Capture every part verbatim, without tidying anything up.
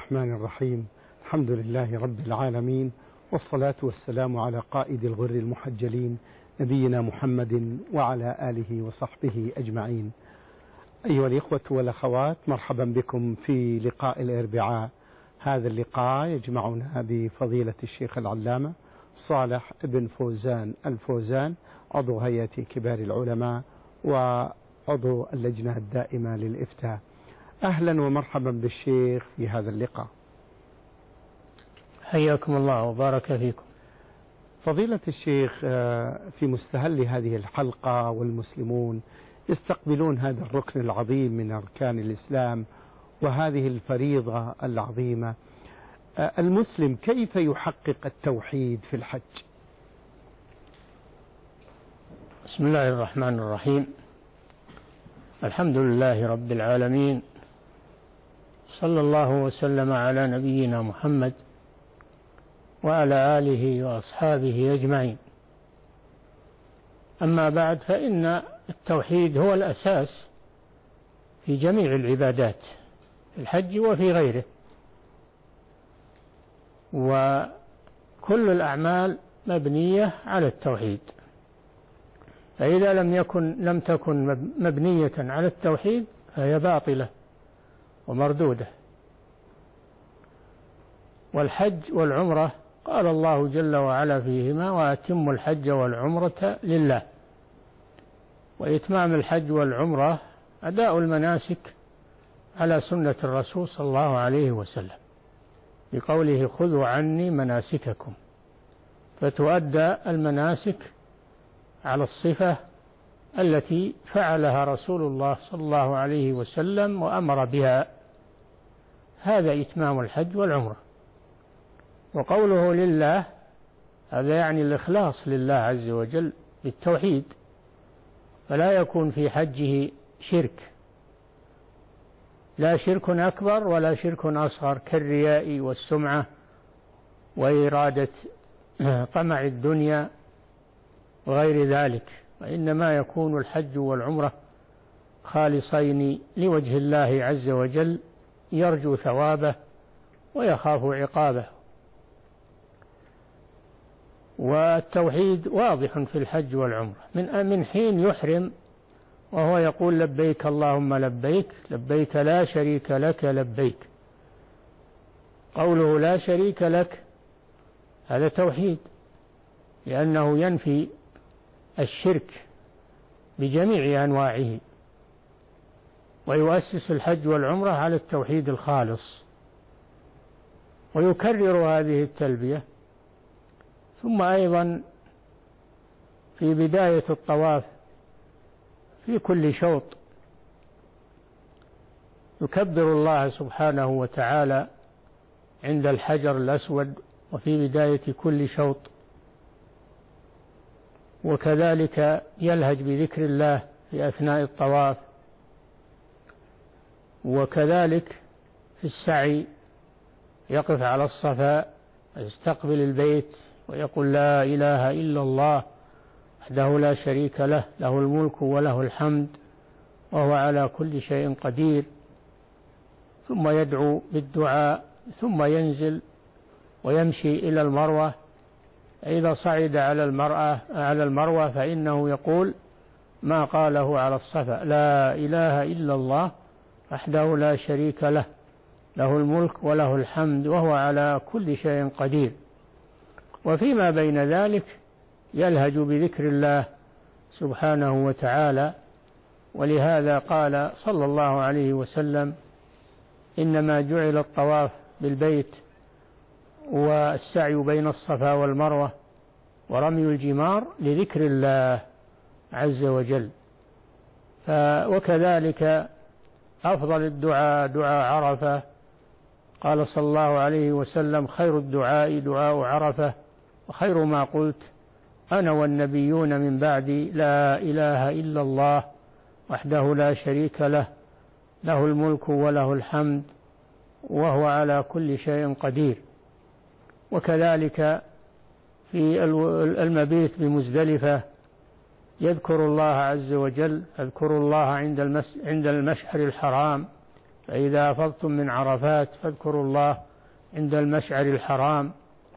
الرحمن الرحيم. الحمد لله رب العالمين، والصلاة والسلام على قائد الغر المحجلين نبينا محمد وعلى آله وصحبه أجمعين. أيها الإخوة والأخوات، مرحبا بكم في لقاء الأربعاء. هذا اللقاء يجمعنا بفضيلة الشيخ العلامة صالح بن فوزان الفوزان، عضو هيئة كبار العلماء وعضو اللجنة الدائمة للإفتاء. أهلا ومرحبا بالشيخ في هذا اللقاء. حياكم الله وبارك فيكم. فضيلة الشيخ، في مستهل هذه الحلقة والمسلمون يستقبلون هذا الركن العظيم من أركان الإسلام وهذه الفريضة العظيمة، المسلم كيف يحقق التوحيد في الحج؟ بسم الله الرحمن الرحيم. الحمد لله رب العالمين، صلى الله وسلم على نبينا محمد وعلى آله وأصحابه أجمعين. أما بعد، فإن التوحيد هو الأساس في جميع العبادات، في الحج وفي غيره، وكل الأعمال مبنية على التوحيد. فإذا لم يكن لم تكن مبنية على التوحيد فهي باطلة ومردودة. والحج والعمرة قال الله جل وعلا فيهما: وأتموا الحج والعمرة لله. وإتمام الحج والعمرة أداء المناسك على سنة الرسول صلى الله عليه وسلم، بقوله: خذوا عني مناسككم. فتؤدى المناسك على الصفة التي فعلها رسول الله صلى الله عليه وسلم وأمر بها. هذا إتمام الحج والعمرة. وقوله لله، هذا يعني الإخلاص لله عز وجل بالتوحيد، فلا يكون في حجه شرك، لا شرك أكبر ولا شرك أصغر كالرياء والسمعة وإرادة طمع الدنيا وغير ذلك، وإنما يكون الحج والعمرة خالصين لوجه الله عز وجل، يرجو ثوابه ويخاف عقابه. والتوحيد واضح في الحج والعمرة من من حين يحرم وهو يقول: لبيك اللهم لبيك، لبيك لا شريك لك لبيك. قوله لا شريك لك هذا توحيد، لأنه ينفي الشرك بجميع أنواعه، ويؤسس الحج والعمرة على التوحيد الخالص، ويكرر هذه التلبية. ثم أيضا في بداية الطواف في كل شوط يكبر الله سبحانه وتعالى عند الحجر الأسود وفي بداية كل شوط، وكذلك يلهج بذكر الله في أثناء الطواف، وكذلك في السعي يقف على الصفا يستقبل البيت ويقول: لا إله إلا الله وحده لا شريك له، له الملك وله الحمد وهو على كل شيء قدير. ثم يدعو بالدعاء، ثم ينزل ويمشي إلى المروة. إذا صعد على المرأة على المروة فإنه يقول ما قاله على الصفا: لا إله إلا الله وحده لا شريك له، له الملك وله الحمد وهو على كل شيء قدير. وفيما بين ذلك يلهج بذكر الله سبحانه وتعالى. ولهذا قال صلى الله عليه وسلم: إنما جعل الطواف بالبيت والسعي بين الصفا والمروة ورمي الجمار لذكر الله عز وجل. وكذلك أفضل الدعاء دعاء عرفة. قال صلى الله عليه وسلم: خير الدعاء دعاء عرفة، وخير ما قلت أنا والنبيون من بعدي لا إله إلا الله وحده لا شريك له، له الملك وله الحمد وهو على كل شيء قدير. وكذلك في المبيت بمزدلفة يذكر الله عز وجل: اذكروا الله عند عند المشعر الحرام فإذا أفضتم من عرفات فاذكروا الله عند المشعر الحرام.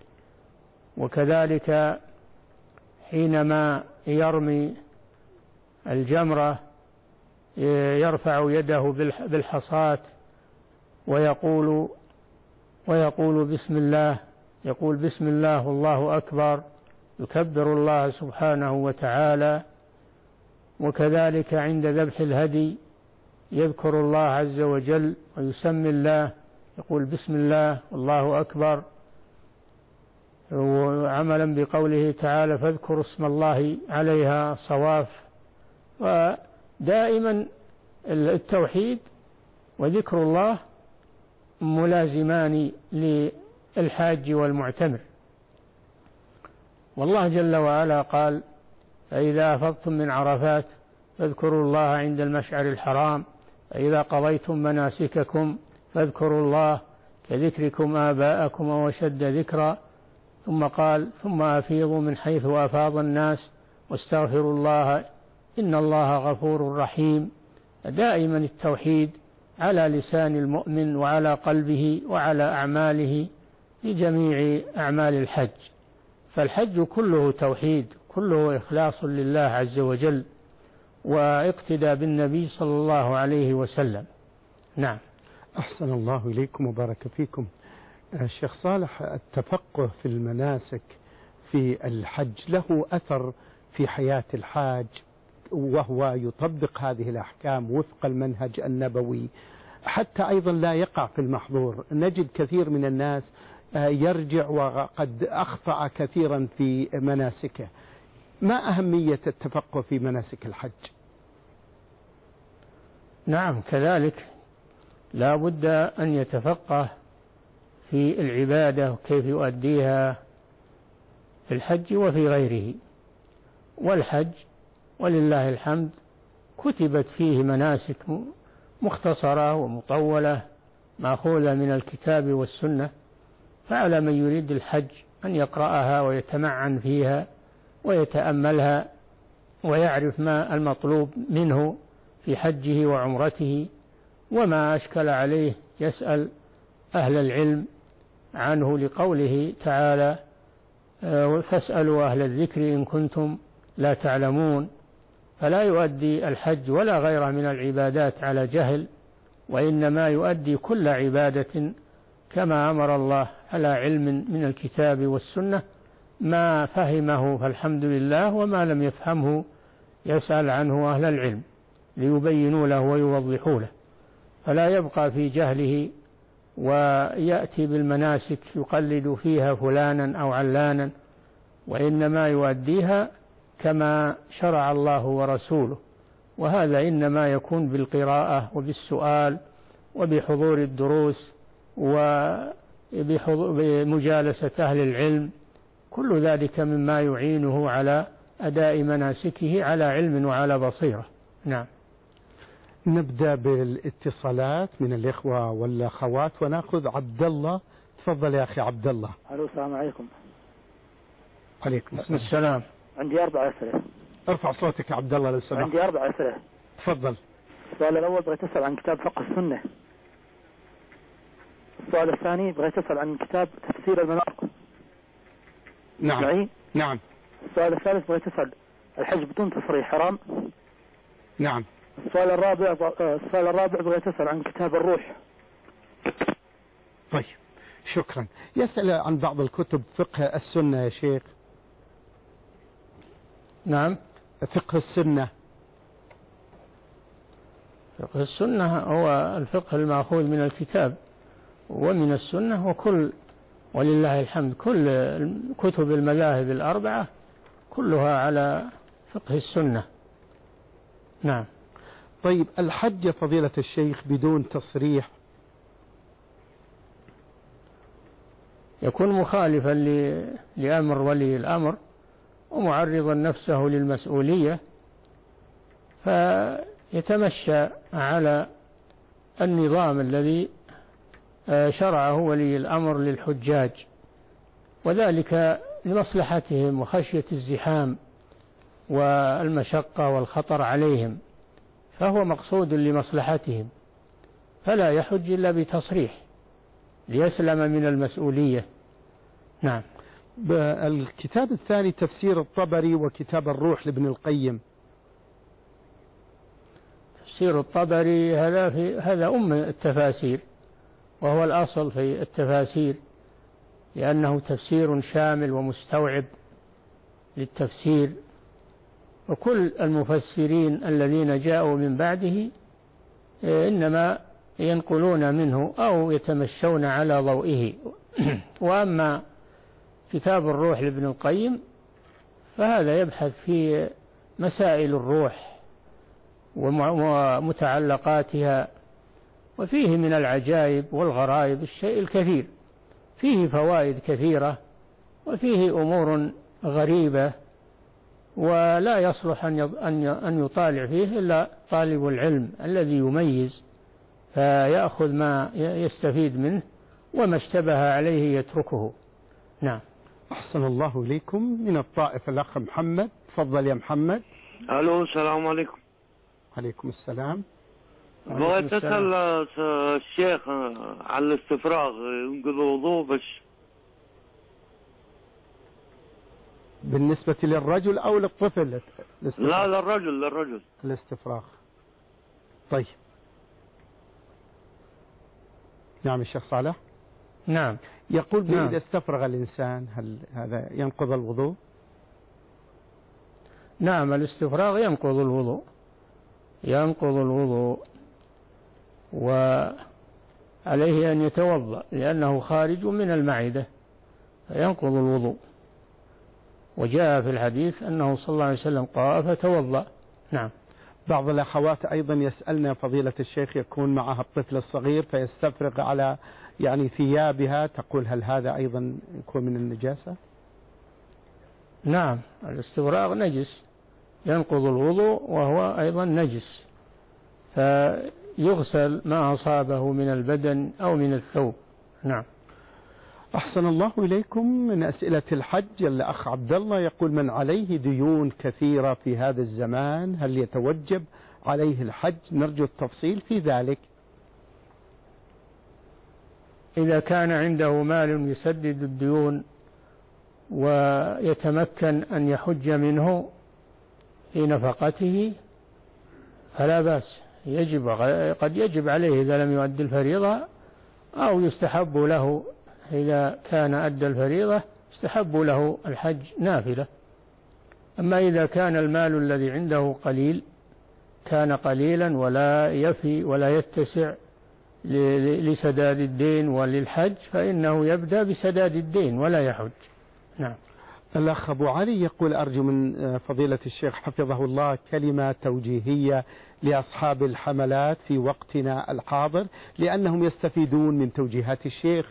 وكذلك حينما يرمي الجمرة يرفع يده بالحصاة ويقول ويقول بسم الله، يقول بسم الله والله أكبر، يكبر الله سبحانه وتعالى. وكذلك عند ذبح الهدي يذكر الله عز وجل ويسمي الله، يقول بسم الله والله أكبر، وعملا بقوله تعالى فاذكروا اسم الله عليها صواف. ودائما التوحيد وذكر الله ملازمان للحاج والمعتمر. والله جل وعلا قال فإذا أفضتم من عرفات فاذكروا الله عند المشعر الحرام، فإذا قضيتم مناسككم فاذكروا الله كذكركم آباءكم وشد ذكرا. ثم قال ثم أفيضوا من حيث أفاض الناس واستغفروا الله إن الله غفور رحيم. دائما التوحيد على لسان المؤمن وعلى قلبه وعلى أعماله في جميع أعمال الحج. فالحج كله توحيد، كله إخلاص لله عز وجل واقتدى بالنبي صلى الله عليه وسلم. نعم. أحسن الله إليكم وبارك فيكم. الشيخ صالح، التفقه في المناسك في الحج له أثر في حياة الحاج، وهو يطبق هذه الأحكام وفق المنهج النبوي حتى أيضا لا يقع في المحظور. نجد كثير من الناس يرجع وقد أخطأ كثيرا في مناسكه. ما أهمية التفقه في مناسك الحج؟ نعم كذلك لا بد أن يتفقه في العبادة وكيف يؤديها في الحج وفي غيره. والحج ولله الحمد كتبت فيه مناسك مختصرة ومطولة مأخوذة من الكتاب والسنة، فعلى من يريد الحج أن يقرأها ويتمعن فيها ويتأملها ويعرف ما المطلوب منه في حجه وعمرته، وما أشكل عليه يسأل أهل العلم عنه لقوله تعالى فاسألوا أهل الذكر إن كنتم لا تعلمون. فلا يؤدي الحج ولا غيره من العبادات على جهل، وإنما يؤدي كل عبادة كما أمر الله على علم من الكتاب والسنة، ما فهمه فالحمد لله، وما لم يفهمه يسأل عنه أهل العلم ليبينوا له ويوضحوا له، فلا يبقى في جهله ويأتي بالمناسك يقلد فيها فلانا أو علانا، وإنما يؤديها كما شرع الله ورسوله. وهذا إنما يكون بالقراءة وبالسؤال وبحضور الدروس وبمجالسة أهل العلم، كل ذلك مما يعينه على أداء مناسكه على علم وعلى بصيرة. نعم. نبدأ بالاتصالات من الإخوة والأخوات ونأخذ عبد الله. تفضل يا أخي عبد الله. ألو السلام عليكم. عليكم السلام. السلام. عندي أربع أسئلة. ارفع صوتك يا عبد الله لو سمحت. عندي أربع أسئلة. تفضل. السؤال الأول بغيت أسأل عن كتاب فقه السنة. السؤال الثاني بغيت أسأل عن كتاب تفسير المنار. نعم. معي؟ نعم. السؤال الثالث بغيت أسأل الحج بدون تصريح حرام؟ نعم. السؤال الرابع السؤال الرابع بغيت أسأل عن كتاب الروح. طيب شكرا. يسأل عن بعض الكتب فقه السنة يا شيخ. نعم. فقه السنة. فقه السنة هو الفقه المأخوذ من الكتاب ومن السنة، وكل ولله الحمد كل كتب المذاهب الأربعة كلها على فقه السنة. نعم. طيب الحج فضيلة الشيخ بدون تصريح يكون مخالفا لأمر ولي الأمر ومعرضا نفسه للمسؤولية، فيتمشى على النظام الذي شرعه ولي الأمر للحجاج، وذلك لمصلحتهم وخشية الزحام والمشقة والخطر عليهم، فهو مقصود لمصلحتهم. فلا يحج إلا بتصريح ليسلم من المسؤولية. نعم. الكتاب الثاني تفسير الطبري وكتاب الروح لابن القيم. تفسير الطبري هذا في هذا أم التفاسير، وهو الأصل في التفاسير، لأنه تفسير شامل ومستوعب للتفسير، وكل المفسرين الذين جاءوا من بعده إنما ينقلون منه أو يتمشون على ضوئه. وأما كتاب الروح لابن القيم فهذا يبحث في مسائل الروح ومتعلقاتها، وفيه من العجائب والغرائب الشيء الكثير، فيه فوائد كثيرة وفيه أمور غريبة، ولا يصلح أن يطالع فيه إلا طالب العلم الذي يميز فيأخذ ما يستفيد منه، وما اشتبه عليه يتركه. نعم. أحسن الله إليكم. من الطائف الأخ محمد، تفضل يا محمد. ألو، السلام عليكم. عليكم السلام. بغيت أسأل الشيخ على الاستفراغ، ينقض الوضوء بس بالنسبة للرجل أو للطفل؟ لا، للرجل للرجل الاستفراغ. طيب. نعم الشيخ صالح. نعم. يقول نعم. إذا استفرغ الإنسان هل هذا ينقض الوضوء؟ نعم، الاستفراغ ينقض الوضوء، ينقض الوضوء، وعليه أن يتوضأ لأنه خارج من المعدة فينقض الوضوء، وجاء في الحديث أنه صلى الله عليه وسلم قال فتوضأ. نعم. بعض الأخوات أيضا يسألنا فضيلة الشيخ يكون معها الطفل الصغير فيستفرغ على يعني ثيابها، تقول هل هذا أيضا يكون من النجاسة؟ نعم، الاستفراغ نجس، ينقض الوضوء وهو أيضا نجس، فيغسل ما أصابه من البدن أو من الثوب. نعم. أحسن الله إليكم. من أسئلة الحج الأخ عبد الله يقول من عليه ديون كثيرة في هذا الزمان هل يتوجب عليه الحج؟ نرجو التفصيل في ذلك. إذا كان عنده مال يسدد الديون ويتمكن أن يحج منه في نفقته فلا بأس، يجب قد يجب عليه إذا لم يؤدي الفريضة، أو يستحب له إذا كان أدى الفريضة يستحب له الحج نافلة. أما إذا كان المال الذي عنده قليل، كان قليلا ولا يفي ولا يتسع لسداد الدين وللحج، فإنه يبدأ بسداد الدين ولا يحج. نعم. الأخ أبو علي يقول أرجو من فضيلة الشيخ حفظه الله كلمة توجيهية لأصحاب الحملات في وقتنا الحاضر لأنهم يستفيدون من توجيهات الشيخ.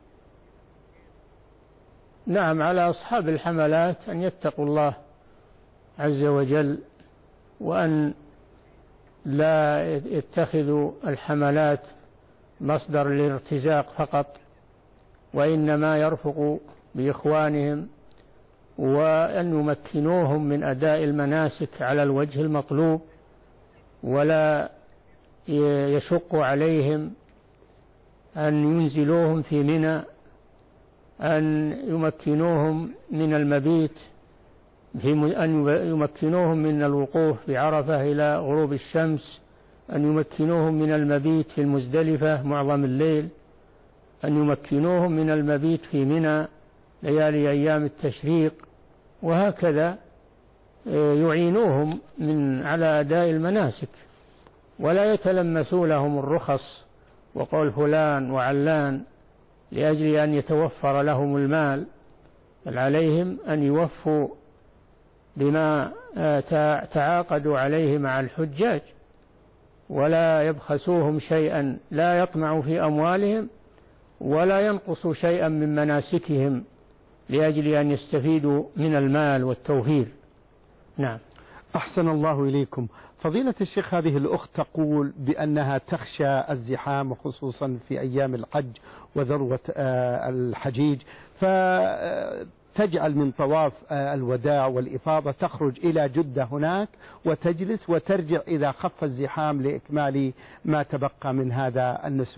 نعم، على أصحاب الحملات أن يتقوا الله عز وجل، وأن لا يتخذوا الحملات مصدر للارتزاق فقط، وإنما يرفقوا بإخوانهم، وأن يمكنوهم من أداء المناسك على الوجه المطلوب، ولا يشق عليهم أن ينزلوهم في منى، أن يمكنوهم من المبيت، أن يمكنوهم من الوقوف بعرفة إلى غروب الشمس، أن يمكنوهم من المبيت في المزدلفة معظم الليل، أن يمكنوهم من المبيت في منى ليالي أيام التشريق، وهكذا يعينوهم من على أداء المناسك، ولا يتلمسوا لهم الرخص وقول فلان وعلان لأجل أن يتوفر لهم المال، بل عليهم أن يوفوا بما تعاقدوا عليه مع الحجاج، ولا يبخسوهم شيئا، لا يطمعوا في أموالهم ولا ينقصوا شيئا من مناسكهم لأجل أن يستفيدوا من المال والتوفير. نعم. أحسن الله إليكم. فضيلة الشيخ هذه الأخت تقول بأنها تخشى الزحام وخصوصا في أيام الحج وذروة الحجيج، تجعل من طواف الوداع والإفاضة تخرج إلى جدة هناك وتجلس وترجع إذا خف الزحام لإكمال ما تبقى من هذا النسك.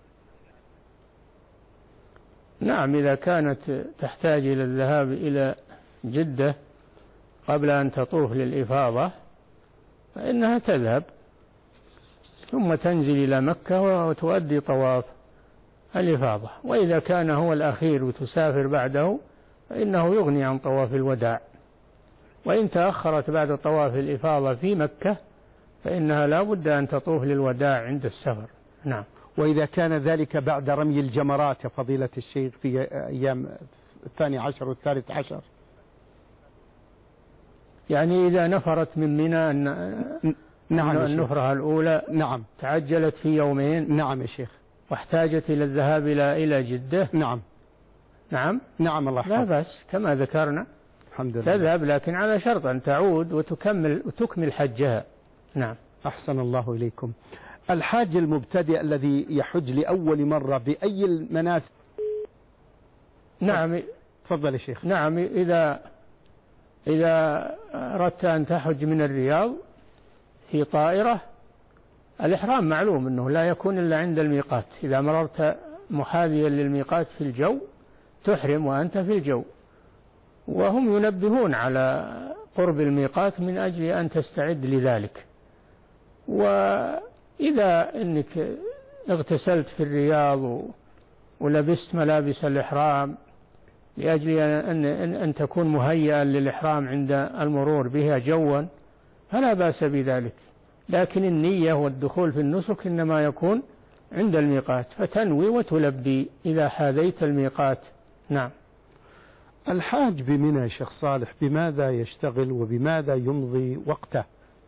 نعم، إذا كانت تحتاج إلى الذهاب إلى جدة قبل أن تطوف للإفاضة فإنها تذهب ثم تنزل إلى مكة وتؤدي طواف الإفاضة، وإذا كان هو الأخير وتسافر بعده فإنه يغني عن طواف الوداع، وإن تأخرت بعد طواف الإفاضة في مكة فإنها لا بد أن تطوف للوداع عند السفر. نعم. وإذا كان ذلك بعد رمي الجمرات يا فضيلة الشيخ في أيام الثاني عشر والثالث عشر، يعني إذا نفرت من منى نعم النفرة الأولى نعم تعجلت في يومين نعم يا شيخ واحتاجت إلى الذهاب إلى إلى جدة نعم نعم نعم الله لا بأس كما ذكرنا الحمد لله تذهب، لكن على شرط أن تعود وتكمل وتكمل حجها. نعم. أحسن الله إليكم. الحاج المبتدئ الذي يحج لأول مرة بأي المناسك؟ نعم تفضل يا شيخ. نعم، إذا إذا أردت أن تحج من الرياض في طائرة الإحرام معلوم أنه لا يكون إلا عند الميقات، إذا مررت محاذيا للميقات في الجو تحرم وأنت في الجو، وهم ينبهون على قرب الميقات من أجل أن تستعد لذلك. وإذا أنك اغتسلت في الرياض ولبست ملابس الإحرام لأجل أن, أن, أن تكون مهيئا للإحرام عند المرور بها جوا فلا بأس بذلك، لكن النية والدخول في النسك إنما يكون عند الميقات، فتنوي وتلبي إذا حاذيت الميقات. نعم. الحاج بمنى يا شيخ صالح بماذا يشتغل وبماذا يمضي وقته؟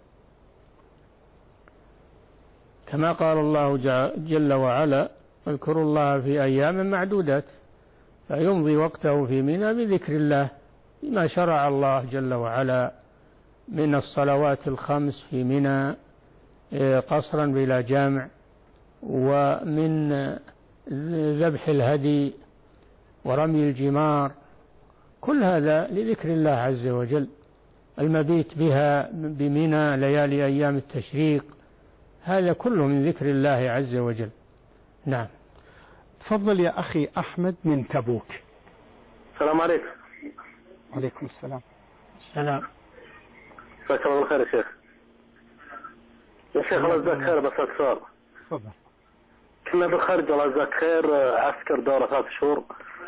كما قال الله جل وعلا اذكروا الله في أيام معدودات، فيمضي وقته في منى بذكر الله بما شرع الله جل وعلا من الصلوات الخمس في منى قصرا بلا جامع، ومن ذبح الهدي ورمي الجمار، كل هذا لذكر الله عز وجل. المبيت بها بمنى ليالي أيام التشريق هذا كله من ذكر الله عز وجل. نعم. تفضل يا أخي أحمد من تبوك. السلام عليكم. عليكم السلام. السلام. مساك الله بالخير يا شيخ. يا شيخ الله يجزاك خير، بس سؤال. تفضل. كنا بالخارج الله يجزاك خير عسكر دورة ثلاث شهور.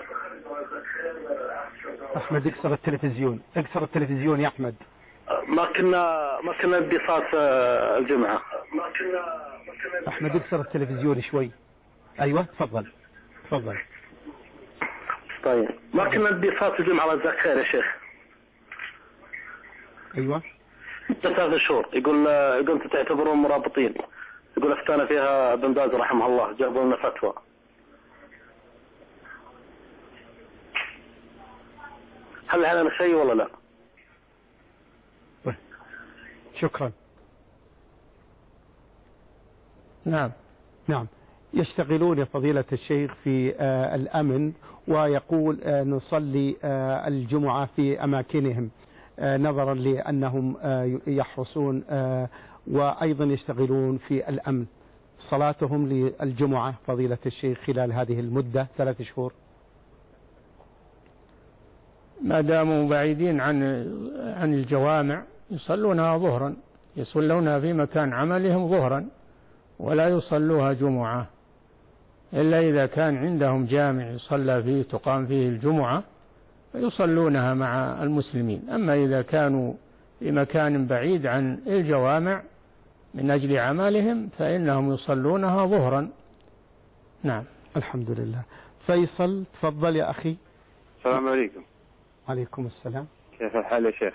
أحمد اكسر التلفزيون، اكسر التلفزيون يا أحمد. ما كنا ما كنا بدي صلاة الجمعة. ما كنا أحمد اكسر التلفزيون شوي. أيوة تفضل تفضل. طيب ما كنا بدي صلاة الجمعة الله يجزاك خير يا شيخ. أيوة. ثلاث شهور يقول يقول تعتبرون مرابطين، يقول افتانا فيها ابن باز رحمه الله، جابوا لنا فتوى. هل علينا شيء ولا لا؟ شكرا. نعم نعم. يشتغلون يا فضيلة الشيخ في آه الأمن، ويقول آه نصلي آه الجمعة في أماكنهم آه نظرا لأنهم آه يحرسون آه وأيضا يشتغلون في الأمن. صلاتهم للجمعة فضيلة الشيخ خلال هذه المدة ثلاث شهور ما داموا بعيدين عن عن الجوامع يصلونها ظهرا، يصلونها في مكان عملهم ظهرا، ولا يصلوها جمعة إلا إذا كان عندهم جامع يصلى فيه تقام فيه الجمعة فيصلونها مع المسلمين. أما إذا كانوا في مكان بعيد عن الجوامع من أجل عملهم فإنهم يصلونها ظهرا. نعم. الحمد لله. فيصل تفضل يا أخي. السلام عليكم. عليكم السلام. كيف الحال يا شيخ؟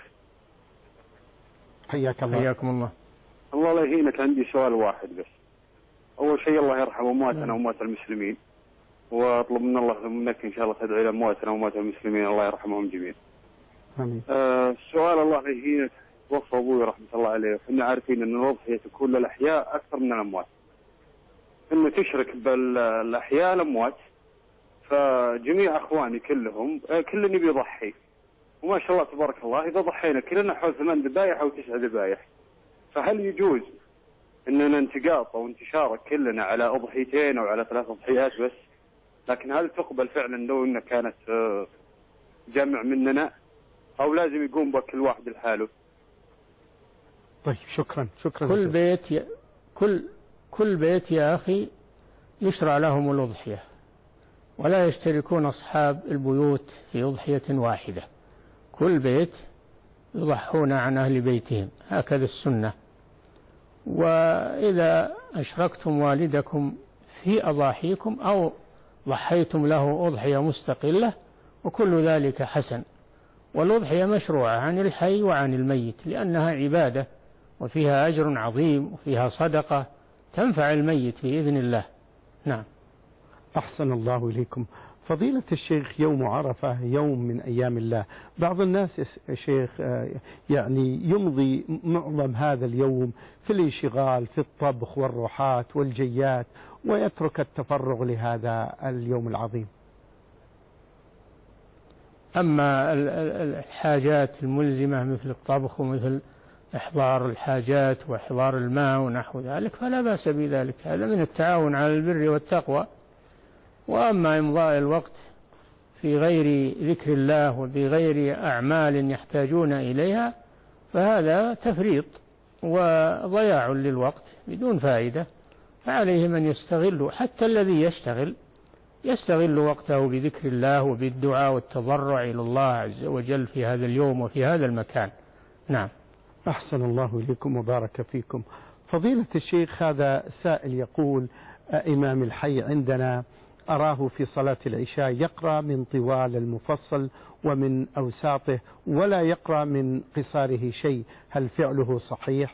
حياك الله. حياكم الله. الله لا يهينك، عندي سؤال واحد بس. أول شيء الله يرحم أمواتنا وأموات المسلمين، وأطلب من الله منك إن شاء الله تدعي لأمواتنا وأموات المسلمين الله يرحمهم جميعا. آمين. آه السؤال الله لا يهينك، توفى أبوي رحمة الله عليه، وإحنا عارفين أن الأضحية تكون للأحياء أكثر من الأموات، إنه تشرك بالأحياء الأموات، فإن جميع أخواني كلهم كل يبي يضحي، وما شاء الله تبارك الله إذا ضحينا كلنا حول ثمان ذبايح أو تسع ذبايح، فهل يجوز أننا نتقاطع ونتشارك كلنا على أضحيتين أو على ثلاث أضحيات بس؟ لكن هل تقبل فعلا لو أنها كانت جمع مننا، أو لازم يقوم بكل واحد لحاله؟ طيب شكرا شكرا. كل بيت ي... كل كل بيت يا أخي يشرع لهم الأضحية، ولا يشتركون أصحاب البيوت في أضحية واحدة، كل بيت يضحون عن أهل بيتهم، هكذا السنة. وإذا أشركتم والدكم في أضاحيكم أو ضحيتم له أضحية مستقلة وكل ذلك حسن. والأضحية مشروعة عن الحي وعن الميت، لأنها عبادة وفيها أجر عظيم وفيها صدقة تنفع الميت بإذن الله. نعم. أحسن الله إليكم. فضيلة الشيخ، يوم عرفة يوم من أيام الله، بعض الناس يا شيخ يعني يمضي معظم هذا اليوم في الانشغال في الطبخ والروحات والجيات ويترك التفرغ لهذا اليوم العظيم. أما الحاجات الملزمة مثل الطبخ ومثل إحضار الحاجات وإحضار الماء ونحو ذلك فلا بأس بذلك، هذا من التعاون على البر والتقوى. وأما إمضاء الوقت في غير ذكر الله وبغير أعمال يحتاجون إليها فهذا تفريط وضياع للوقت بدون فائدة، فعليه من يستغل، حتى الذي يشتغل يستغل وقته بذكر الله وبالدعاء والتضرع إلى الله عز وجل في هذا اليوم وفي هذا المكان. نعم. أحسن الله إليكم وبارك فيكم. فضيلة الشيخ، هذا سائل يقول: إمام الحي عندنا أراه في صلاة العشاء يقرأ من طوال المفصل ومن أوساطه ولا يقرأ من قصاره شيء، هل فعله صحيح؟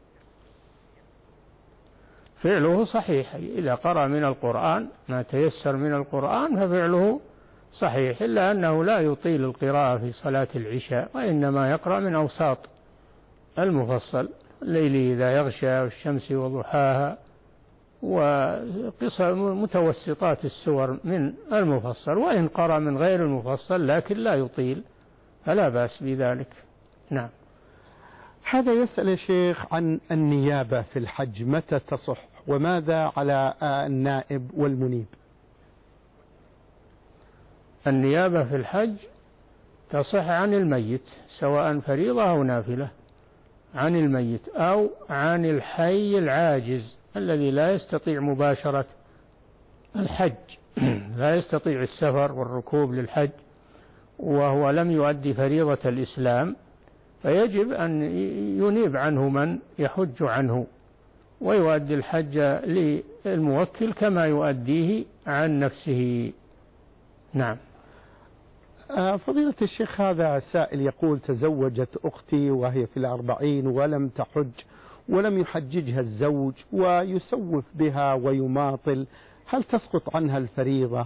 فعله صحيح، إذا قرأ من القرآن ما تيسر من القرآن ففعله صحيح، إلا أنه لا يطيل القراءة في صلاة العشاء، وإنما يقرأ من أوساط المفصل، الليل إذا يغشى والشمس وضحاها، وقصة متوسطات السور من المفصل، وإن قرأ من غير المفصل لكن لا يطيل فلا بأس بذلك. نعم. هذا يسأل يا شيخ عن النيابة في الحج، متى تصح وماذا على النائب والمنيب؟ النيابة في الحج تصح عن الميت سواء فريضة أو نافلة، عن الميت أو عن الحي العاجز الذي لا يستطيع مباشرة الحج، لا يستطيع السفر والركوب للحج وهو لم يؤدي فريضة الإسلام، فيجب أن ينيب عنه من يحج عنه ويؤدي الحج للموكل كما يؤديه عن نفسه. نعم. فضيلة الشيخ، هذا سائل يقول: تزوجت أختي وهي في الأربعين ولم تحج ولم يحججها الزوج ويسوف بها ويماطل، هل تسقط عنها الفريضة؟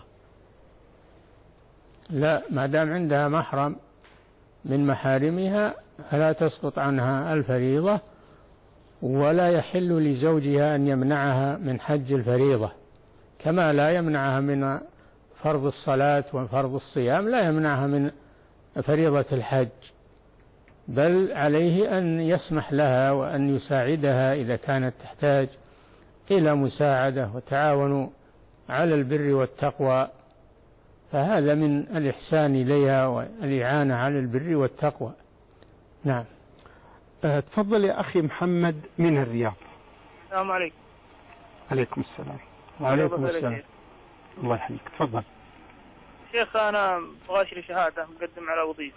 لا، ما دام عندها محرم من محارمها فلا تسقط عنها الفريضة، ولا يحل لزوجها أن يمنعها من حج الفريضة، كما لا يمنعها من فرض الصلاة وفرض الصيام، لا يمنعها من فريضة الحج، بل عليه أن يسمح لها وأن يساعدها إذا كانت تحتاج إلى مساعدة، وتعاونوا على البر والتقوى، فهذا من الإحسان إليها والإعانة على البر والتقوى. نعم. تفضل يا أخي محمد من الرياض. السلام عليكم. عليكم السلام. وعليكم السلام. الله يحييك. تفضل. شيخ، أنا بغاشر شهادة مقدم على وظيفة،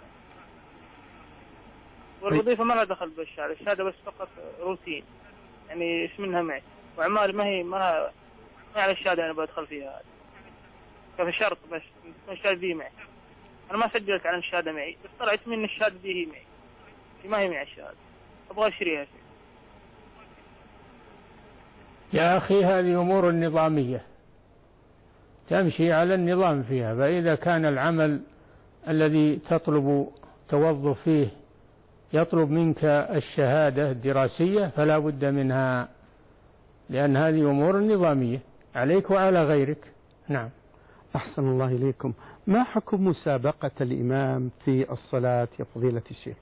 والوظيفة ما لها دخل بالشهادة، الشهادة بس فقط روتين، يعني ايش منها معي، وأعمالي ما هي ما لها ما على الشهادة أنا بدخل فيها، ففي شرط بس الشهادة دي معي، أنا ما سجلت على الشهادة معي، بس طلعت من الشهادة دي هي معي، دي ما هي معي الشهادة، أبغى أشتريها. يا أخي هذه أمور نظامية تمشي على النظام فيها، فإذا كان العمل الذي تطلب توظف فيه يطلب منك الشهادة الدراسية فلا بد منها، لأن هذه أمور نظامية عليك وعلى غيرك. نعم. أحسن الله إليكم. ما حكم مسابقة الإمام في الصلاة يا فضيلة الشيخ؟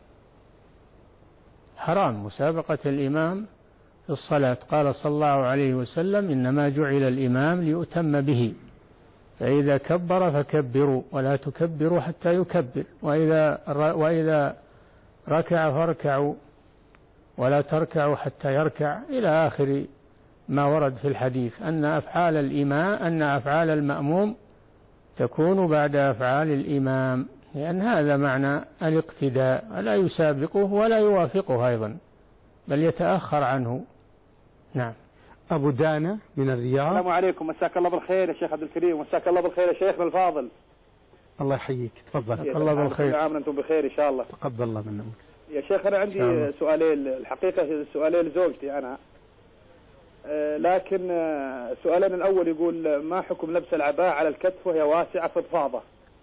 حرام مسابقة الإمام في الصلاة. قال صلى الله عليه وسلم إنما جعل الإمام ليؤتم به، فإذا كبر فكبروا ولا تكبروا حتى يكبر، وإذا وإذا ركع فاركعوا ولا تركعوا حتى يركع، إلى آخر ما ورد في الحديث أن أفعال الإمام أن أفعال المأموم تكون بعد أفعال الإمام، لأن هذا معنى الاقتداء، لا يسابقه ولا يوافقه أيضا بل يتأخر عنه. نعم. أبو دانا من الرياض. السلام عليكم، مساك الله بالخير يا شيخ عبد الكريم، مساك الله بالخير يا شيخنا الفاضل. الله يحييك، تفضل. الله بالخير. كل عام وانتم بخير إن شاء الله. تقبل الله منك يا شيخ. أنا عندي سؤالين، الحقيقة سؤالين لزوجتي أنا، أه لكن أه سؤالين الأول يقول ما حكم لبس العباءة على الكتف وهي واسعة فضفاضة؟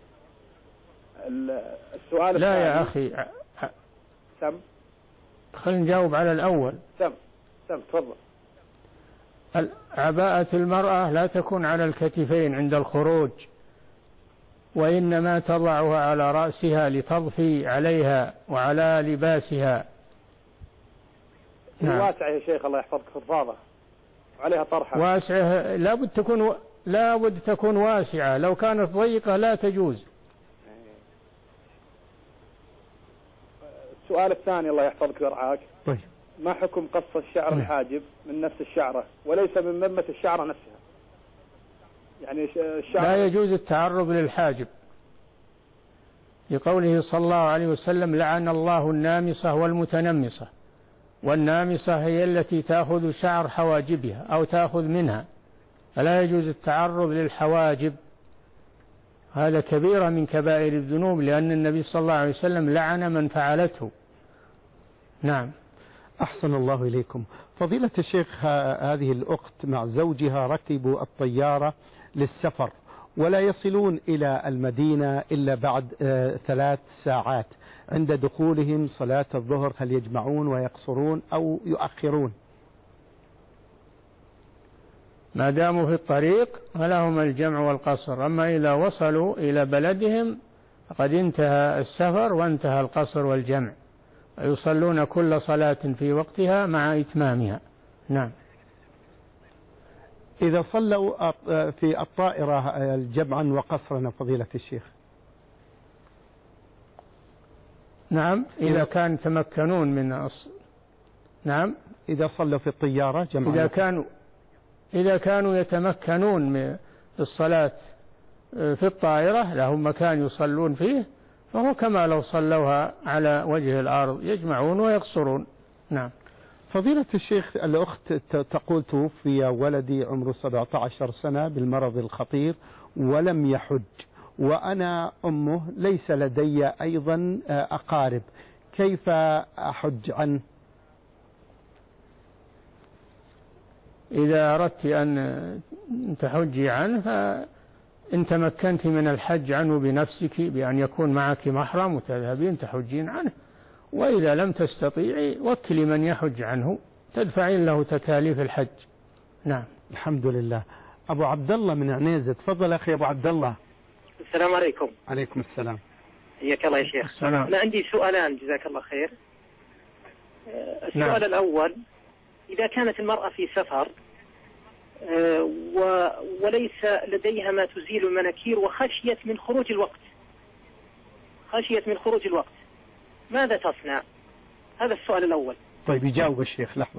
السؤال لا يا أخي سم خلينا نجاوب على الأول. سم سم تفضل. عباءة المرأة لا تكون على الكتفين عند الخروج، وإنما تضعها على رأسها لتضفي عليها وعلى لباسها. نعم. واسعة يا شيخ الله يحفظك، فضفاضة عليها طرحة. واسعة لابد تكون لابد تكون واسعة، لو كانت ضيقة لا تجوز. السؤال الثاني الله يحفظك ويرعاك. طيب. ما حكم قص الشعر الحاجب من نفس الشعرة وليس من ممة الشعرة نفسها؟ يعني الشعر لا يجوز التعرض للحاجب، لقوله صلى الله عليه وسلم لعن الله النامصة والمتنمصة، والنامصة هي التي تأخذ شعر حواجبها أو تأخذ منها، فلا يجوز التعرض للحواجب، هذا كبيرة من كبائر الذنوب، لأن النبي صلى الله عليه وسلم لعن من فعلته. نعم. أحسن الله إليكم. فضيلة الشيخ، هذه الأخت مع زوجها ركبوا الطيارة للسفر ولا يصلون إلى المدينة إلا بعد ثلاث ساعات، عند دخولهم صلاة الظهر هل يجمعون ويقصرون أو يؤخرون؟ ما داموا في الطريق فلهم الجمع والقصر، أما إذا وصلوا إلى بلدهم فقد انتهى السفر وانتهى القصر والجمع، ويصلون كل صلاة في وقتها مع إتمامها. نعم. إذا صلوا في الطائرة جمعا وقصرا فضيلة الشيخ؟ نعم إذا كان تمكنون من أص... نعم إذا صلوا في الطيارة جمعا إذا كانوا إذا كانوا يتمكنون من الصلاة في الطائرة لهم مكان يصلون فيه، فهو كما لو صلوها على وجه الأرض، يجمعون ويقصرون. نعم. فضيلة الشيخ، الأخت تقول توفي ولدي عمره سبعة عشر سنة بالمرض الخطير ولم يحج، وأنا أمه ليس لدي أيضا أقارب، كيف أحج عنه؟ إذا أردت أن تحجي عنه فإن تمكنت من الحج عنه بنفسك بأن يكون معك محرم وتذهبين تحجين عنه، وإذا لم تستطيعي وكلي من يحج عنه تدفعين له تكاليف الحج. نعم. الحمد لله. أبو عبد الله من عنيزة، تفضل أخي أبو عبد الله. السلام عليكم. عليكم السلام. حياك الله يا شيخ. السلام. أنا عندي سؤالان جزاك الله خير. السؤال نعم. الأول، إذا كانت المرأة في سفر وليس لديها ما تزيل المناكير وخشيت من خروج الوقت خشيت من خروج الوقت ماذا تصنع؟ هذا السؤال الأول. طيب يجاوب الشيخ. لحظة.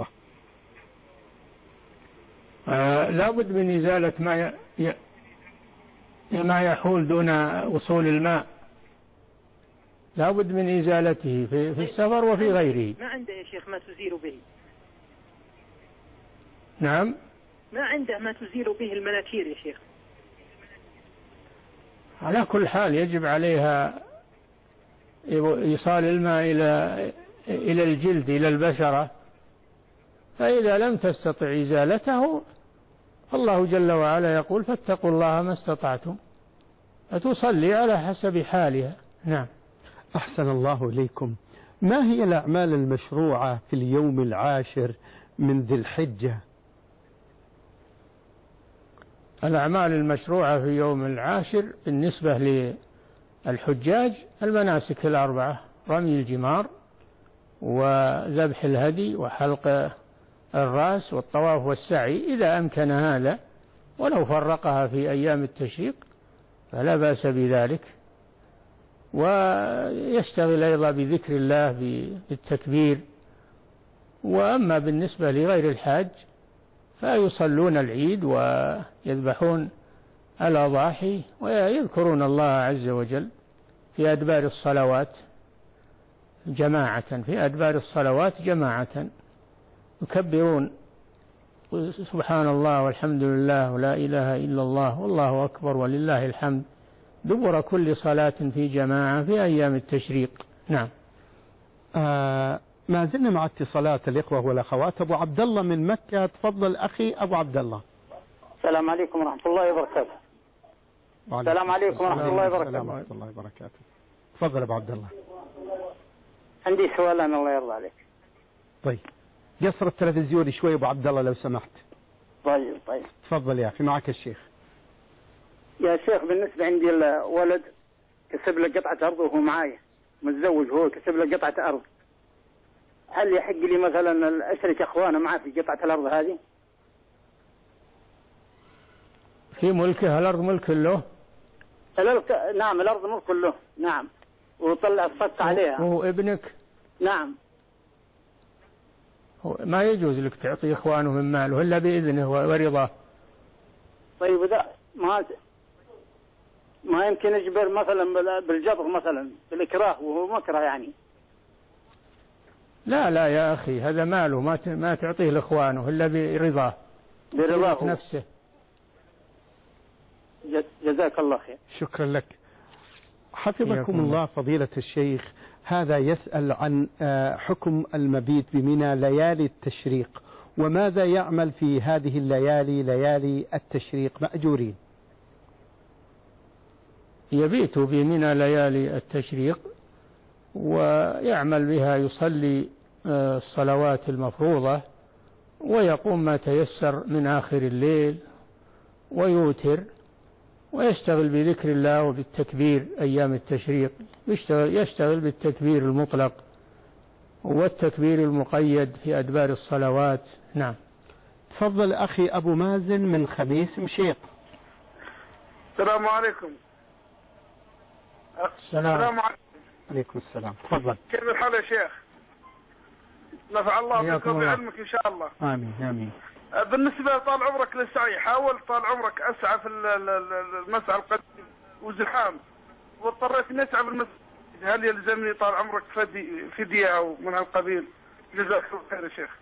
آه لابد من إزالة ما ي... ما يحول دون وصول الماء، لابد من إزالته في, في السفر وفي غيره. ما عنده يا شيخ ما تزيل به. نعم. ما عنده ما تزيل به المناكير يا شيخ. على كل حال يجب عليها إيصال الماء إلى إلى الجلد إلى البشرة، فإذا لم تستطع إزالته الله جل وعلا يقول فاتقوا الله ما استطعتم، فتصلي على حسب حالها. نعم. أحسن الله إليكم. ما هي الأعمال المشروعة في اليوم العاشر من ذي الحجة؟ الأعمال المشروعة في يوم العاشر بالنسبة للحجاج المناسك الأربعة: رمي الجمار، وذبح الهدي، وحلق الرأس، والطواف والسعي إذا أمكن هذا، ولو فرقها في أيام التشريق فلا بأس بذلك. ويشتغل أيضا بذكر الله بالتكبير. وأما بالنسبة لغير الحاج فيصلون العيد ويذبحون الأضاحي ويذكرون الله عز وجل في أدبار الصلوات جماعة في أدبار الصلوات جماعة يكبرون سبحان الله والحمد لله ولا إله إلا الله والله أكبر ولله الحمد دبر كل صلاة في جماعة في أيام التشريق. نعم. آه ما زلنا مع اتصالات الإخوة والأخوات. أبو عبد الله من مكة، تفضل أخي أبو عبد الله. السلام عليكم ورحمة الله وبركاته. السلام عليكم ورحمة الله وبركاته. السلام ورحمة الله وبركاته. تفضل أبو عبد الله. عندي سؤال أنا الله يرضى عليك. طيب قصر التلفزيون شوي أبو عبد الله لو سمحت. طيب طيب. تفضل يا أخي معك الشيخ. يا شيخ بالنسبة عندي الولد كسب له قطعة أرض وهو معايا متزوج، هو كسب له قطعة أرض، هل يحق لي مثلا أشرك أخوانه معه في قطعة الأرض هذه؟ في ملكه الأرض ملك له؟ الأرض نعم الأرض ملك له نعم، وطلع الصك عليها. وهو ابنك؟ نعم. ما يجوز لك تعطي إخوانه من ماله إلا بإذنه ورضاه. طيب إذا ما ما يمكن يجبر مثلا بالجبر مثلا بالإكراه وهو مكره يعني؟ لا لا يا أخي هذا ماله ما ما تعطيه لإخوانه إلا برضاه برضاه نفسه. جزاك الله خير. شكرا لك. حفظكم الله فضيلة الشيخ. هذا يسأل عن حكم المبيت بمنى ليالي التشريق، وماذا يعمل في هذه الليالي ليالي التشريق مأجورين؟ يبيت بمنى ليالي التشريق ويعمل بها، يصلي الصلوات المفروضة ويقوم ما تيسر من آخر الليل ويوتر ويشتغل بذكر الله وبالتكبير أيام التشريق، يشتغل, يشتغل بالتكبير المطلق والتكبير المقيد في أدبار الصلوات. نعم. تفضل أخي أبو مازن من خميس مشيط. السلام عليكم. السلام, السلام عليكم. عليكم السلام. تفضل. كيف الحال يا شيخ؟ نفع الله بك وبعلمك إن شاء الله. آمين آمين. بالنسبة طال عمرك للسعي، حاول طال عمرك أسعى في المسعى القديم وزحام واضطريت أن أسعى في المسعى، هل يلزمني طال عمرك فدية أو من هالقبيل؟ جزاك الله خير يا شيخ.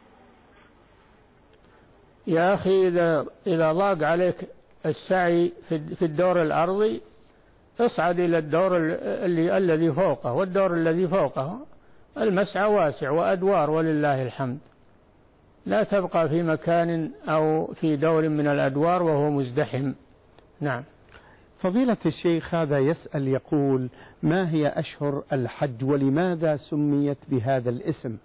يا أخي إذا إذا ضاق عليك السعي في الدور الأرضي اصعد إلى الدور اللي الذي فوقه، والدور الذي فوقه المسعى واسع وأدوار ولله الحمد، لا تبقى في مكان أو في دور من الأدوار وهو مزدحم. نعم. فضيلة الشيخ هذا يسأل يقول: ما هي أشهر الحج ولماذا سميت بهذا الاسم؟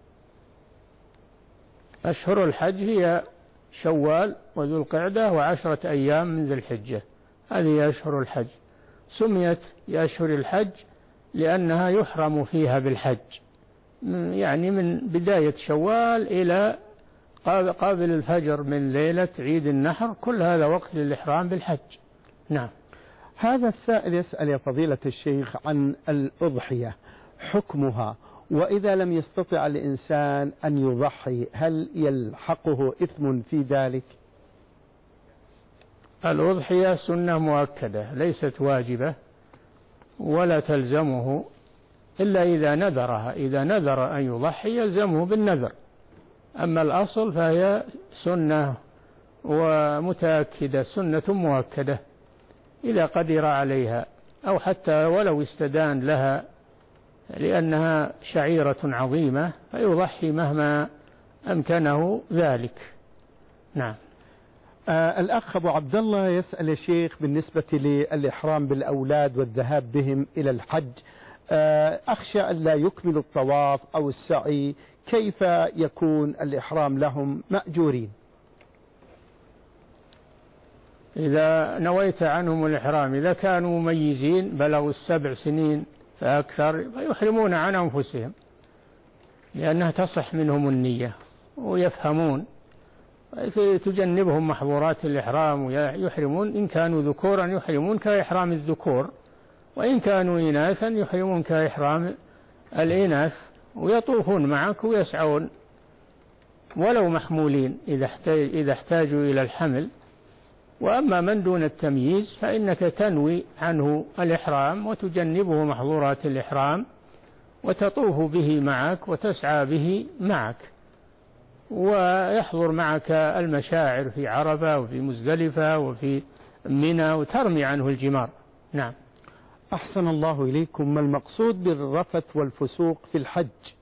أشهر الحج هي شوال وذو القعدة وعشرة أيام من ذي الحجة، هذه أشهر الحج. سميت بأشهر الحج لأنها يحرم فيها بالحج، يعني من بداية شوال إلى قابل الفجر من ليلة عيد النحر، كل هذا وقت للإحرام بالحج. نعم. هذا السائل يسأل يا فضيلة الشيخ عن الأضحية، حكمها، وإذا لم يستطع الإنسان أن يضحي هل يلحقه إثم في ذلك؟ الأضحية سنة مؤكدة ليست واجبة ولا تلزمه إلا إذا نذرها، إذا نذر أن يضحي يلزمه بالنذر، أما الأصل فهي سنة ومتأكدة، سنة مؤكدة إذا قدر عليها أو حتى ولو استدان لها لأنها شعيرة عظيمة فيضحي مهما أمكنه ذلك. نعم. آه الأخ أبو عبد الله يسأل الشيخ بالنسبة للإحرام بالأولاد والذهاب بهم إلى الحج، آه أخشى أن لا يكمل الطواف أو السعي، كيف يكون الإحرام لهم مأجورين؟ إذا نويت عنهم الإحرام إذا كانوا مميزين بلغوا السبع سنين فأكثر فيحرمون عن أنفسهم، لأنها تصح منهم النية ويفهمون، تجنبهم محظورات الإحرام ويحرمون. إن كانوا ذكورا يحرمون كإحرام الذكور، وإن كانوا إناثا يحرمون كإحرام الإناث، ويطوفون معك ويسعون ولو محمولين إذا احتاجوا إلى الحمل. وأما من دون التمييز فإنك تنوي عنه الإحرام وتجنبه محظورات الإحرام وتطوف به معك وتسعى به معك، ويحضر معك المشاعر في عرفة وفي مزدلفة وفي منى وترمي عنه الجمار. نعم. أحسن الله إليكم. ما المقصود بالرفث والفسوق في الحج؟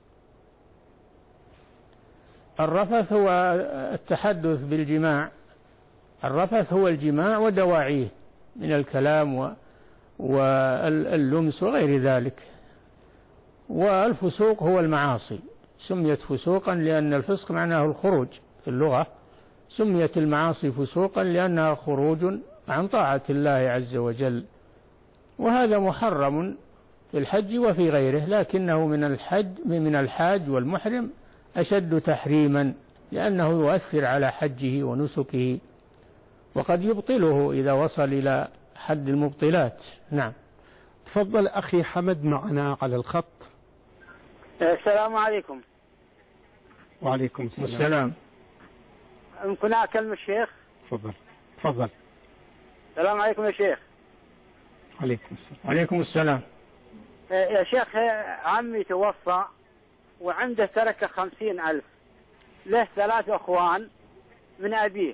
الرفث هو التحدث بالجماع، الرفث هو الجماع ودواعيه من الكلام واللمس وغير ذلك. والفسوق هو المعاصي، سميت فسوقا لأن الفسق معناه الخروج في اللغة، سميت المعاصي فسوقا لأنها خروج عن طاعة الله عز وجل، وهذا محرم في الحج وفي غيره، لكنه من الحج من الحاج والمحرم أشد تحريما لأنه يؤثر على حجه ونسكه، وقد يبطله إذا وصل إلى حد المبطلات. نعم. تفضل أخي حمد معنا على الخط. السلام عليكم. وعليكم السلام. السلام. ممكن أكلم الشيخ؟ تفضل تفضل. السلام عليكم يا شيخ. عليكم السلام. عليكم السلام. يا شيخ عمي توفى وعنده ترك خمسين ألف، له ثلاث أخوان من أبيه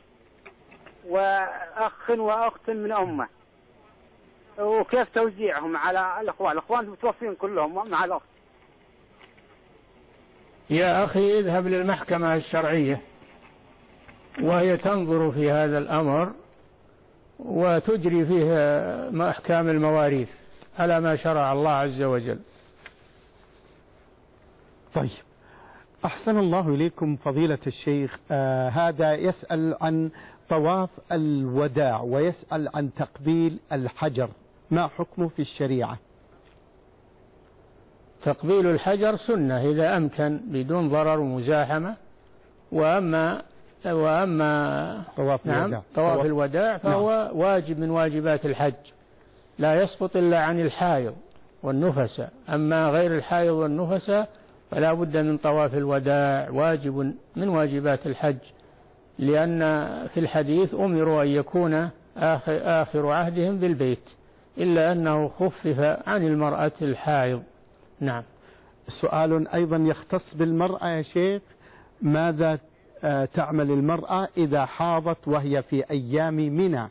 وأخ وأخت من أمه، وكيف توزيعهم على الأخوان؟ الأخوان متوفين كلهم مع الأخت. يا أخي اذهب للمحكمة الشرعية وهي تنظر في هذا الأمر وتجري فيه أحكام المواريث على ما شرع الله عز وجل. طيب، أحسن الله إليكم فضيلة الشيخ. آه هذا يسأل عن طواف الوداع ويسأل عن تقبيل الحجر، ما حكمه في الشريعة؟ تقبيل الحجر سنة إذا أمكن بدون ضرر ومزاحمة، وأما وأما طواف نعم الوداع طواف الوداع فهو نعم. واجب من واجبات الحج، لا يسقط إلا عن الحائض والنفساء، أما غير الحائض والنفساء فلا بد من طواف الوداع، واجب من واجبات الحج، لأن في الحديث أمروا أن يكون آخر, آخر عهدهم بالبيت، إلا أنه خفف عن المرأة الحائض. نعم. سؤال أيضا يختص بالمرأة يا شيخ، ماذا تعمل المرأة إذا حاضت وهي في أيام منى؟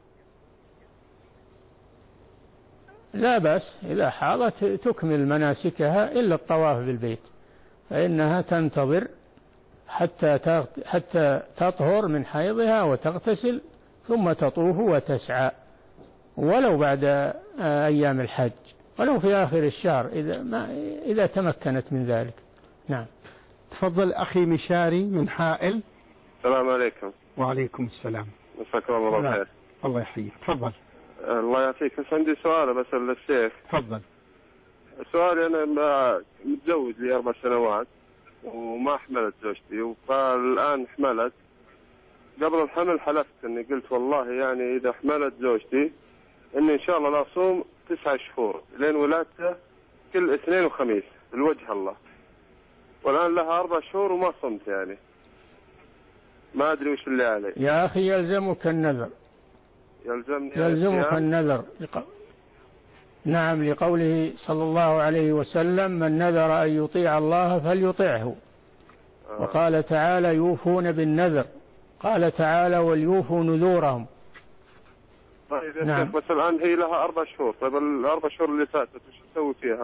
لا بأس، إذا حاضت تكمل مناسكها إلا الطواف بالبيت، فإنها تنتظر حتى حتى تطهر من حيضها وتغتسل ثم تطوف وتسعى، ولو بعد أيام الحج، ولو في آخر الشهر إذا ما إذا تمكنت من ذلك. نعم. تفضل أخي مشاري من حائل. السلام عليكم. وعليكم السلام. مساكم الله بالخير. الله يحييك. تفضل. الله يعافيك. بس عندي سؤال بسأل الشيخ. تفضل. سؤالي أنا متزوج لي أربع سنوات وما حملت زوجتي، فالآن حملت. قبل الحمل حلفت إني قلت والله يعني إذا حملت زوجتي إني إن شاء الله لا أصوم تسعة شهور لين ولادته كل اثنين وخميس لوجه الله، والآن لها أربع شهور وما صمت، يعني ما أدري وش اللي علي. يا أخي يلزمك النذر. يلزمني يلزمك النذر. نعم، لقوله صلى الله عليه وسلم: من نذر أن يطيع الله فليطيعه. آه. وقال تعالى: يوفون بالنذر. قال تعالى: وليوفوا نذورهم. طيب يا نعم. شيخ بس الآن هي لها أربع شهور، طيب الأربع شهور اللي فاتت وش تسوي فيها؟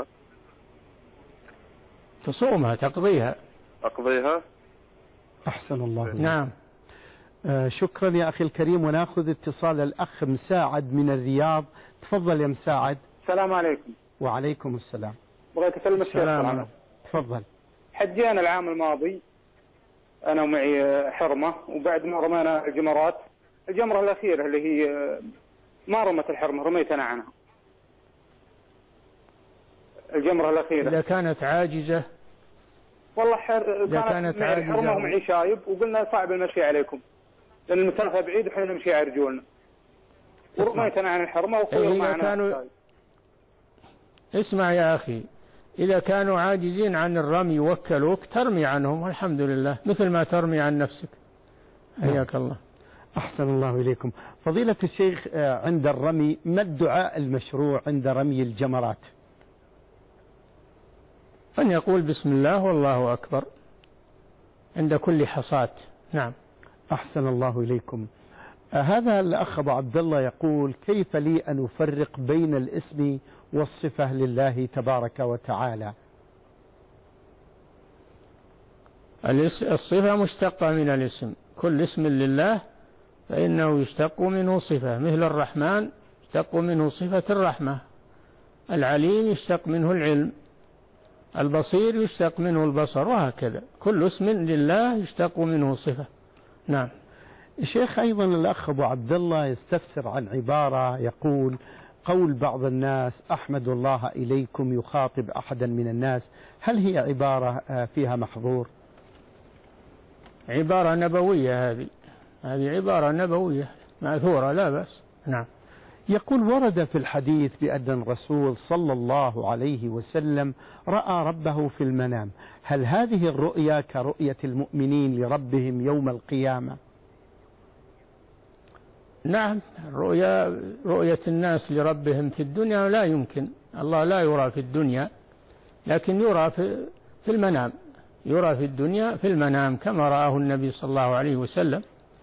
تصومها، تقضيها. أقضيها. أحسن الله. نعم. آه شكرا يا أخي الكريم، ونأخذ اتصال الأخ مساعد من الرياض. تفضل يا مساعد. السلام عليكم. وعليكم السلام. بغيت أكلم الشيخ. تفضل. حجينا العام الماضي أنا ومعي حرمة، وبعد ما رمينا الجمرات الجمرة الأخيرة اللي هي ما رمت الحرمة، رميت أنا عنها الجمرة الأخيرة. إذا كانت عاجزة والله حر... إذا كانت معي الحرمة ومعي شايب، وقلنا صعب المشي عليكم لأن المسافة بعيد وحين نمشي على رجولنا، ورميت أنا عن الحرمة وخير معنا كانوا... اسمع يا أخي، إذا كانوا عاجزين عن الرمي وكلوك ترمي عنهم والحمد لله، مثل ما ترمي عن نفسك. حياك الله. أحسن الله إليكم. فضيلة الشيخ، عند الرمي ما الدعاء المشروع عند رمي الجمرات؟ أن يقول بسم الله والله أكبر عند كل حصاة. نعم. أحسن الله إليكم. هذا الأخ أبو عبد الله يقول: كيف لي أن أفرق بين الاسم والصفة لله تبارك وتعالى؟ الصفة مشتقة من الاسم، كل اسم لله فإنه يشتق منه صفة، مثل الرحمن يشتق منه صفة الرحمة، العليم يشتق منه العلم، البصير يشتق منه البصر، وهكذا كل اسم لله يشتق منه صفة. نعم. الشيخ أيضا الأخ أبو عبد الله يستفسر عن عبارة يقول: قول بعض الناس أحمد الله إليكم يخاطب أحدا من الناس، هل هي عبارة فيها محظور؟ عبارة نبوية، هذه هذه عبارة نبوية مأثورة لا بأس. نعم. يقول: ورد في الحديث بأن الرسول صلى الله عليه وسلم رأى ربه في المنام، هل هذه الرؤيا كرؤية المؤمنين لربهم يوم القيامة؟ نعم، رؤيا رؤية الناس لربهم في الدنيا لا يمكن، الله لا يرى في الدنيا، لكن يرى في في المنام، يرى في الدنيا في المنام كما رآه النبي صلى الله عليه وسلم.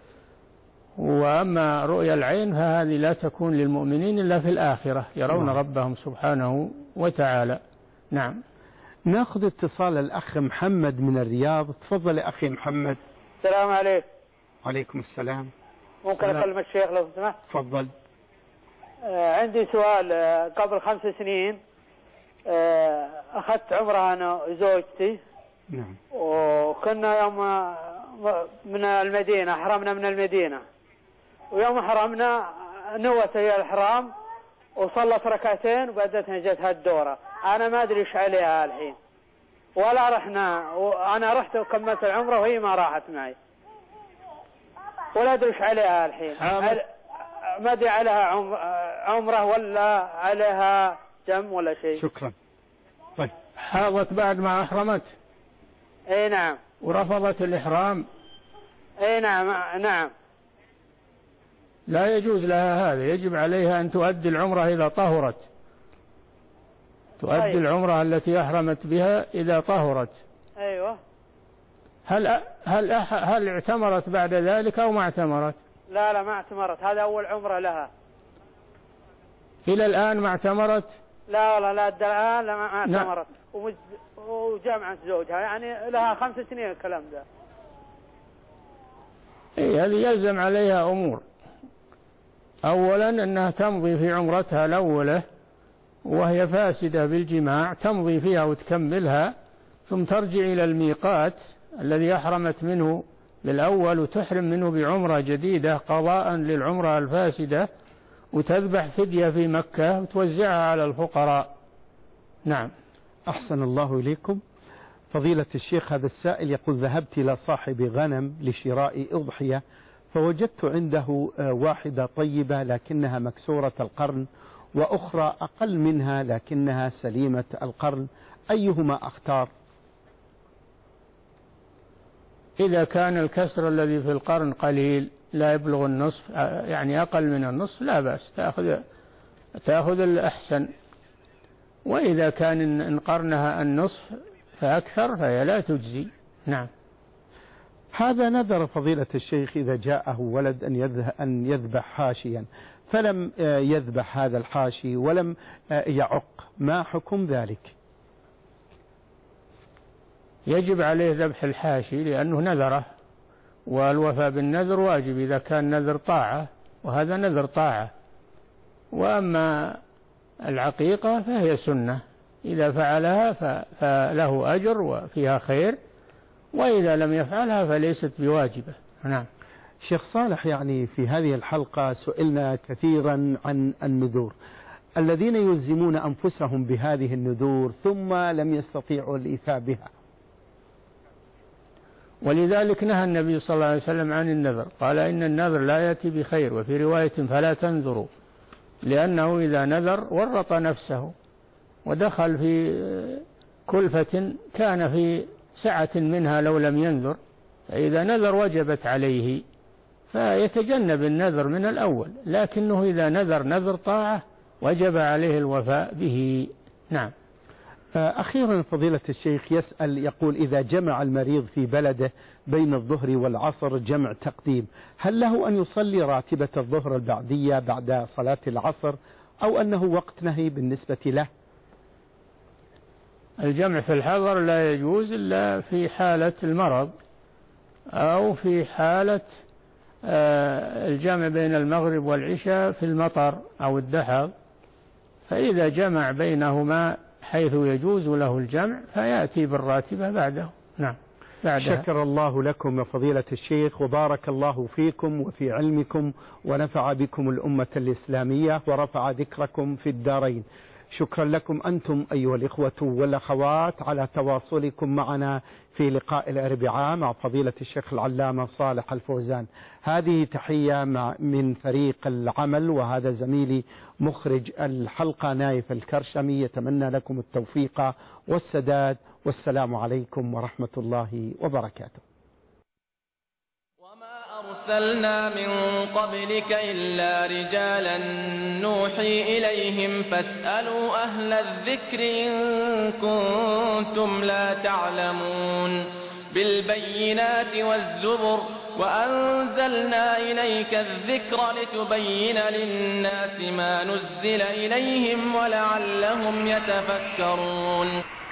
وأما رؤيا العين فهذه لا تكون للمؤمنين إلا في الآخرة، يرون ربهم سبحانه وتعالى. نعم. نأخذ اتصال الأخ محمد من الرياض. تفضل يا أخي محمد. السلام عليكم. وعليكم السلام. ممكن أكلم الشيخ لو سمحت؟ تفضل. آه عندي سؤال. آه قبل خمس سنين آه أخذت عمرة أنا وزوجتي. نعم. وكنا يوم من المدينة، حرمنا من المدينة، ويوم حرمنا نوت هي الحرام وصلت ركعتين وبعدتها جتها الدورة. أنا ما أدري إيش عليها الحين، ولا رحنا، وأنا رحت وكملت العمرة وهي ما راحت معي، ولا أدري إيش عليها الحين. ما أدري عليها عمرة ولا عليها دم ولا شيء. شكرا. طيب. حاضت بعد ما أحرمت؟ اي نعم. ورفضت الإحرام؟ اي نعم. نعم. لا يجوز لها هذا، يجب عليها أن تؤدي العمرة إذا طهرت، تؤدي أيوة. العمرة التي أحرمت بها إذا طهرت. أيوة. هل هل هل اعتمرت بعد ذلك أو ما اعتمرت؟ لا لا ما اعتمرت، هذا أول عمرة لها. إلى الآن ما اعتمرت؟ لا والله لا الآن لا ما اعتمرت. وجامعة زوجها يعني لها خمس سنين الكلام ده. إيه، هذه يلزم عليها أمور. أولا أنها تمضي في عمرتها الأولى وهي فاسدة بالجماع، تمضي فيها وتكملها، ثم ترجع إلى الميقات الذي أحرمت منه بالأول وتحرم منه بعمرة جديدة قضاء للعمرة الفاسدة، وتذبح فدية في مكة وتوزعها على الفقراء. نعم. أحسن الله إليكم. فضيلة الشيخ، هذا السائل يقول: ذهبت إلى صاحب غنم لشراء أضحية، فوجدت عنده واحدة طيبة لكنها مكسورة القرن، وأخرى أقل منها لكنها سليمة القرن، أيهما أختار؟ إذا كان الكسر الذي في القرن قليل لا يبلغ النصف، يعني أقل من النصف، لا بأس، تأخذ تأخذ الأحسن. وإذا كان إن قرنها النصف فأكثر فهي لا تجزي. نعم. هذا نذر فضيلة الشيخ إذا جاءه ولد أن أن يذبح حاشيا، فلم يذبح هذا الحاشي ولم يعق، ما حكم ذلك؟ يجب عليه ذبح الحاشي لأنه نذره، والوفاء بالنذر واجب إذا كان نذر طاعة، وهذا نذر طاعة. وأما العقيقة فهي سنة، إذا فعلها فله أجر وفيها خير، وإذا لم يفعلها فليست بواجبة. نعم. شيخ صالح، يعني في هذه الحلقة سئلنا كثيرا عن النذور، الذين يلزمون أنفسهم بهذه النذور ثم لم يستطيعوا الإيفاء بها. ولذلك نهى النبي صلى الله عليه وسلم عن النذر، قال إن النذر لا يأتي بخير، وفي رواية فلا تنذروا، لأنه إذا نذر ورط نفسه ودخل في كلفة كان في سعة منها لو لم ينذر، فإذا نذر وجبت عليه فيتجنب النذر من الأول، لكنه إذا نذر نذر طاعة وجب عليه الوفاء به. نعم. أخيرا فضيلة الشيخ يسأل يقول: إذا جمع المريض في بلده بين الظهر والعصر جمع تقديم، هل له أن يصلي راتبة الظهر البعدية بعد صلاة العصر أو أنه وقت نهي بالنسبة له؟ الجمع في الحضر لا يجوز إلا في حالة المرض أو في حالة الجمع بين المغرب والعشاء في المطر أو الدحض، فإذا جمع بينهما حيث يجوز له الجمع فيأتي بالراتبة بعده. نعم. بعدها. شكر الله لكم يا فضيلة الشيخ، وبارك الله فيكم وفي علمكم، ونفع بكم الأمة الإسلامية ورفع ذكركم في الدارين. شكرا لكم أنتم أيها الإخوة والأخوات على تواصلكم معنا في لقاء الأربعاء مع فضيلة الشيخ العلامة صالح الفوزان. هذه تحية من فريق العمل، وهذا زميلي مخرج الحلقة نايف الكرشمي، يتمنى لكم التوفيق والسداد، والسلام عليكم ورحمة الله وبركاته. أرسلنا من قبلك إلا رجالا نوحي إليهم فاسألوا أهل الذكر إن كنتم لا تعلمون. بالبينات والزبر وأنزلنا إليك الذكر لتبين للناس ما نزل إليهم ولعلهم يتفكرون.